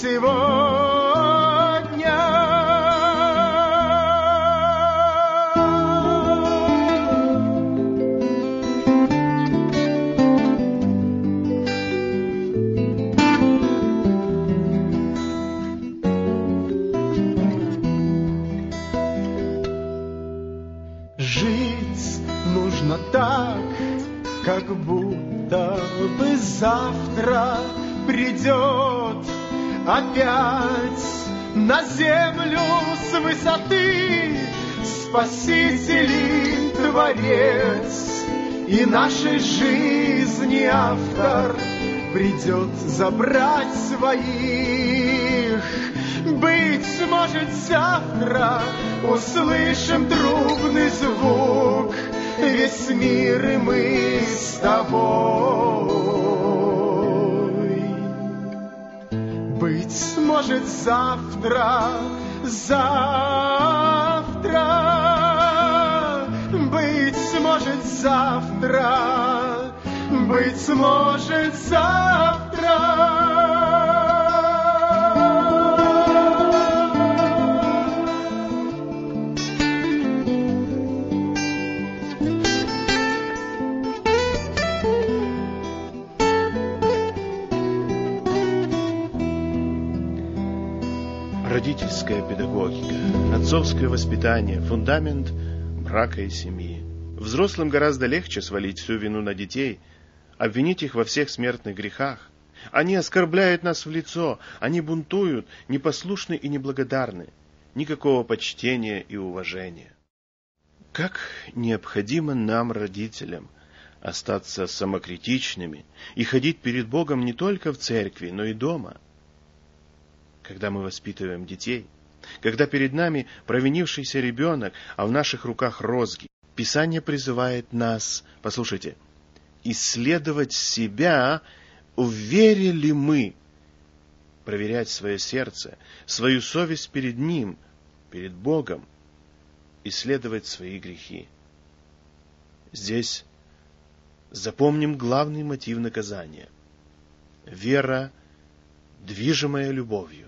Жить нужно так, как будто бы завтра придет опять на землю с высоты Спаситель и Творец, и нашей жизни автор придет забрать своих. Быть может, завтра услышим трубный звук, весь мир и мы с тобой. Быть может, завтра, быть может, завтра, быть может, завтра. Родительская педагогика, отцовское воспитание, фундамент брака и семьи. Взрослым гораздо легче свалить всю вину на детей, обвинить их во всех смертных грехах. Они оскорбляют нас в лицо, они бунтуют, непослушны и неблагодарны. Никакого почтения и уважения. Как необходимо нам, родителям, остаться самокритичными и ходить перед Богом не только в церкви, но и дома. Когда мы воспитываем детей, когда перед нами провинившийся ребенок, а в наших руках розги, Писание призывает нас, послушайте, исследовать себя, в вере ли мы, проверять свое сердце, свою совесть перед Ним, перед Богом, исследовать свои грехи. Здесь запомним главный мотив наказания. Вера, движимая любовью.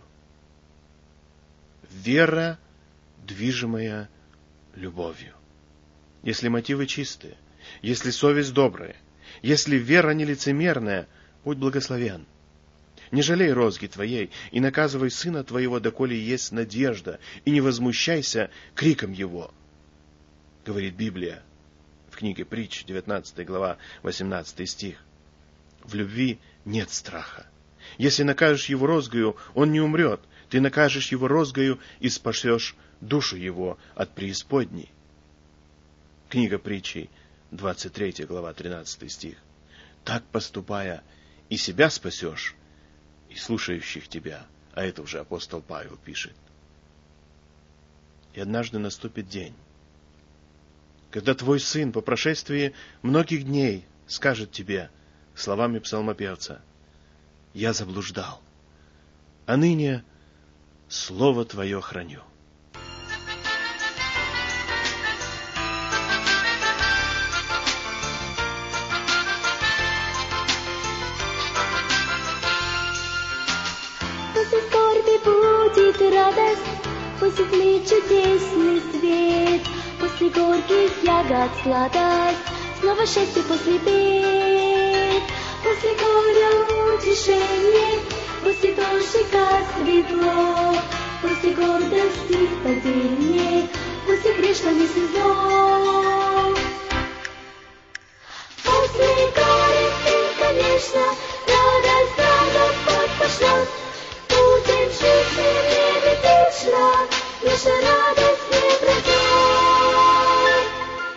Вера, движимая любовью. Если мотивы чистые, если совесть добрая, если вера не лицемерная, будь благословен. Не жалей розги твоей и наказывай сына твоего, доколе есть надежда, и не возмущайся криком его. Говорит Библия в книге Притч, 19 глава, 18 стих. В любви нет страха. Если накажешь его розгою, он не умрет. Ты накажешь его розгою и спасешь душу его от преисподней. Книга Притчей, 23 глава, 13 стих. Так поступая, и себя спасешь, и слушающих тебя. А это уже апостол Павел пишет. И однажды наступит день, когда твой сын по прошествии многих дней скажет тебе словами псалмопевца: «Я заблуждал, а ныне слово твое храню». После скорби будет радость, после тьмы чудесный свет, после горьких ягод сладость, снова счастье после бед, после горя утешение, после дождика светло, после гордости падение, после грешного сезон. После горя, конечно, радость нам Господь пошлет. Будем жить в небе вечно, наша радость не пройдет.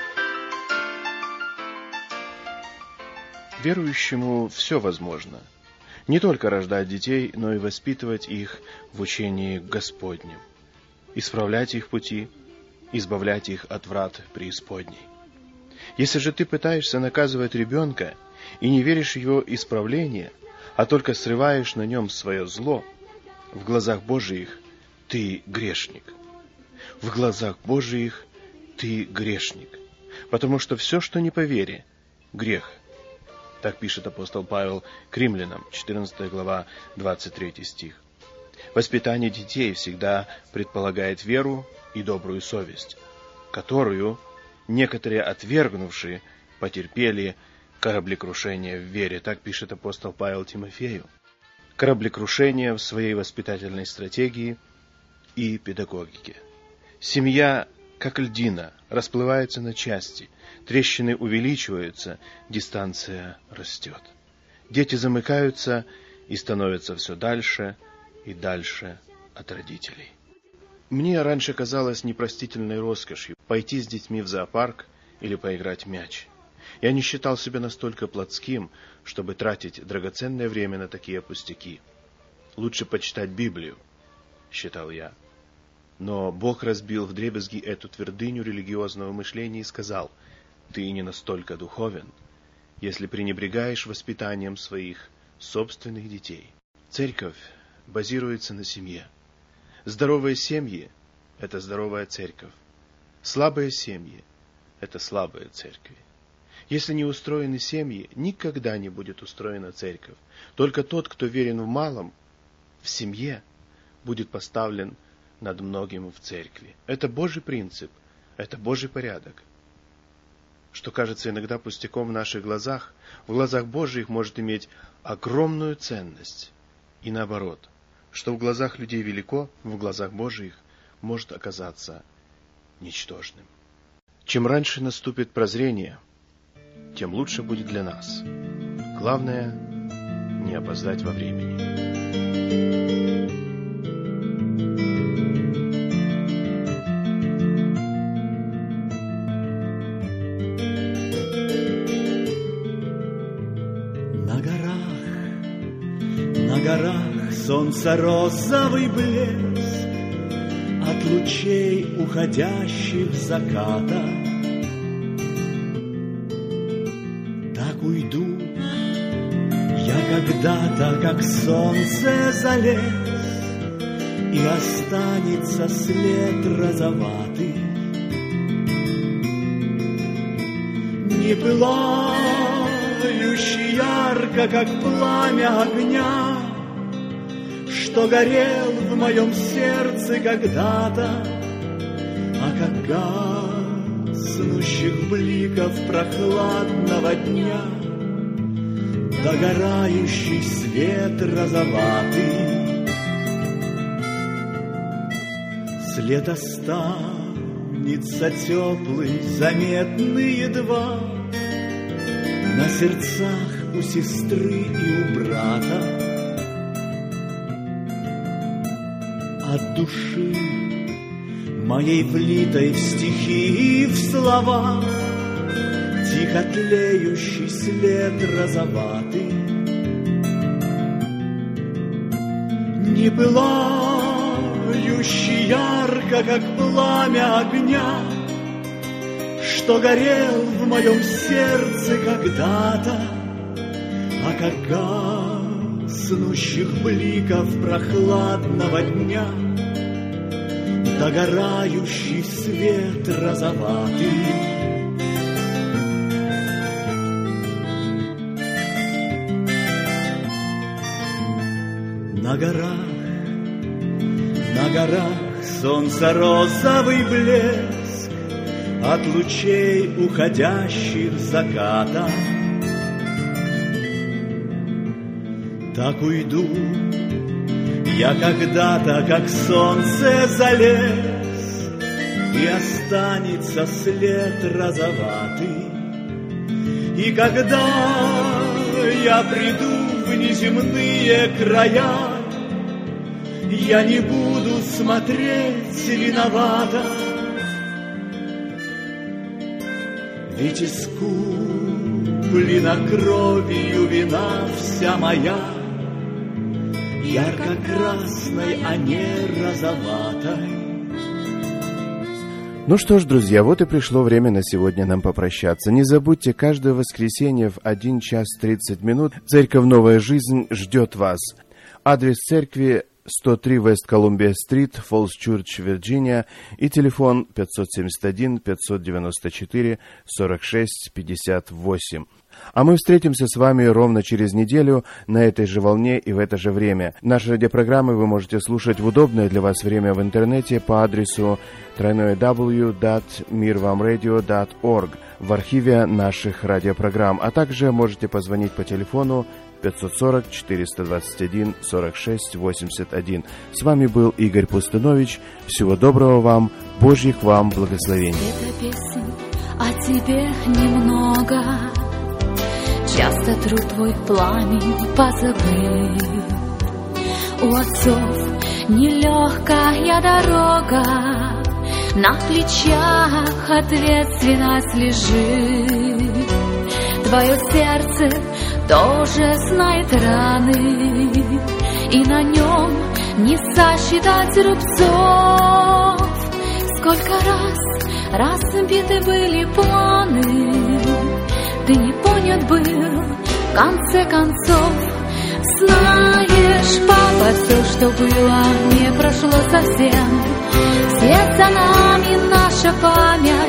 Верующему все возможно. Не только рождать детей, но и воспитывать их в учении Господнем, исправлять их пути, избавлять их от врат преисподней. Если же ты пытаешься наказывать ребенка и не веришь в его исправление, а только срываешь на нем свое зло, в глазах Божиих ты грешник. В глазах Божиих ты грешник. Потому что все, что не по вере, грех. Так пишет апостол Павел к римлянам, 14 глава, 23 стих. Воспитание детей всегда предполагает веру и добрую совесть, которую некоторые отвергнувшие потерпели кораблекрушение в вере. Так пишет апостол Павел Тимофею. Кораблекрушение в своей воспитательной стратегии и педагогике. Семья, как льдина, расплывается на части, трещины увеличиваются, дистанция растет. Дети замыкаются и становятся все дальше и дальше от родителей. Мне раньше казалось непростительной роскошью пойти с детьми в зоопарк или поиграть в мяч. Я не считал себя настолько плотским, чтобы тратить драгоценное время на такие пустяки. Лучше почитать Библию, считал я. Но Бог разбил вдребезги эту твердыню религиозного мышления и сказал: ты не настолько духовен, если пренебрегаешь воспитанием своих собственных детей. Церковь базируется на семье. Здоровые семьи – это здоровая церковь. Слабые семьи – это слабые церкви. Если не устроены семьи, никогда не будет устроена церковь. Только тот, кто верен в малом, в семье, будет поставлен над многим в церкви. Это Божий принцип, это Божий порядок. Что кажется иногда пустяком в наших глазах, в глазах Божьих может иметь огромную ценность. И наоборот, что в глазах людей велико, в глазах Божьих может оказаться ничтожным. Чем раньше наступит прозрение, тем лучше будет для нас. Главное, не опоздать во времени. На горах солнца розовый блеск от лучей уходящих заката. Так уйду я когда-то, как солнце залез, и останется след розоватый. Не пылающий ярко, как пламя огня, что горел в моем сердце когда-то, а как гаснущих бликов прохладного дня догорающий свет розоватый. След останется теплый, заметный едва на сердцах у сестры и у брата. От души моей влитой в стихи и в слова тихо тлеющий след розоватый. Не пылающий ярко, как пламя огня, что горел в моем сердце когда-то, а как гаснущих бликов прохладного дня догорающий свет розоватый. На горах солнца розовый блеск от лучей уходящих заката. Так уйду я когда-то, как солнце залез, и останется след розоватый. И когда я приду в неземные края, я не буду смотреть виновато, ведь искуплена кровью вина вся моя, ярко-красной, а не розоватой. Ну что ж, друзья, вот и пришло время на сегодня нам попрощаться. Не забудьте, каждое воскресенье в 1 час 30 минут Церковь Новая Жизнь ждет вас. Адрес церкви 103 West Columbia Street, Falls Church, Вирджиния, и телефон 571-594-46-58. А мы встретимся с вами ровно через неделю на этой же волне и в это же время. Наши радиопрограммы вы можете слушать в удобное для вас время в интернете по адресу www.mirvamradio.org в архиве наших радиопрограмм, а также можете позвонить по телефону 540-421-46-81. С вами был Игорь Пустынович. Всего доброго вам, Божьих вам благословений. Это песня о тебе немного, часто труд твой пламень позабыл. У отцов нелегкая дорога, на плечах ответственность лежит. Твое сердце тоже знает раны, и на нем не сосчитать рубцов. Сколько раз разбиты были планы, ты не понят был в конце концов. Знаешь, папа, все, что было, не прошло совсем. Вслед за нами наша память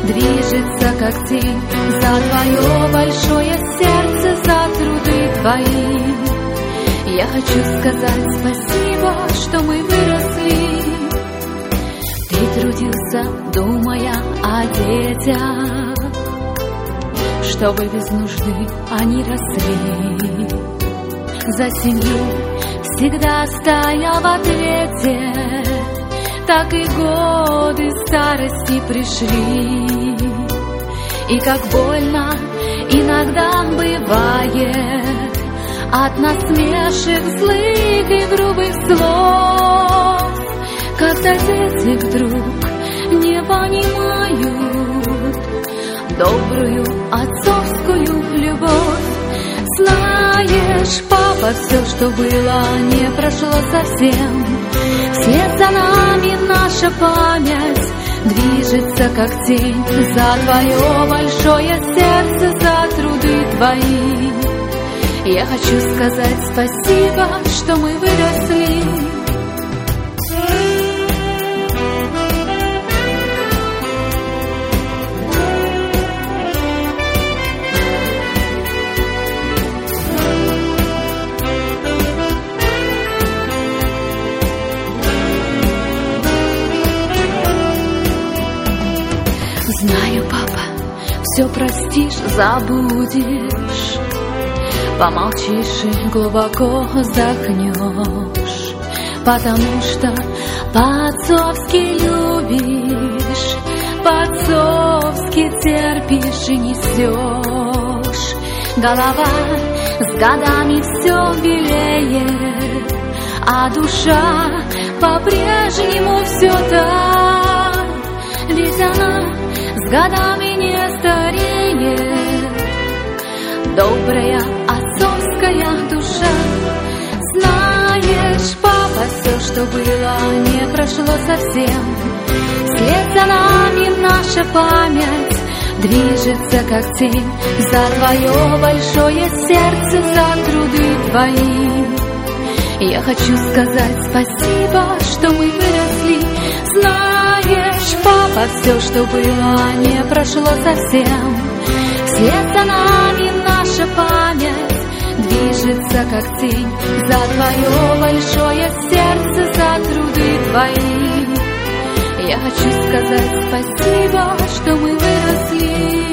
движется как тень за твое большое сердце, за труды твои. Я хочу сказать спасибо, что мы выросли. Ты трудился, думая о детях, чтобы без нужды они росли. За семью всегда стоял в ответе, так и годы старости пришли. И как больно иногда бывает от насмешек злых и грубых слов, когда дети вдруг не понимают добрую отцовскую любовь. Знаешь, папа, все, что было, не прошло совсем. Вслед за нами наша память движется как тень за твое большое сердце, за труды твои. Я хочу сказать спасибо, что мы выросли. Знаю, папа, все простишь, забудешь, помолчишь и глубоко вздохнешь, потому что по-отцовски любишь, по-отцовски терпишь и несешь. Голова с годами все белеет, а душа по-прежнему все так, ведь она с годами не стареет. Добрая отцовская душа. Знаешь, папа, все, что было, не прошло совсем. Вслед за нами наша память движется как тень за твое большое сердце, за труды твои. Я хочу сказать спасибо, что мы выросли. Знаешь, папа, все, что было, не прошло совсем. Вслед за нами наша память движется как тень за твое большое сердце, за труды твои. Я хочу сказать спасибо, что мы выросли.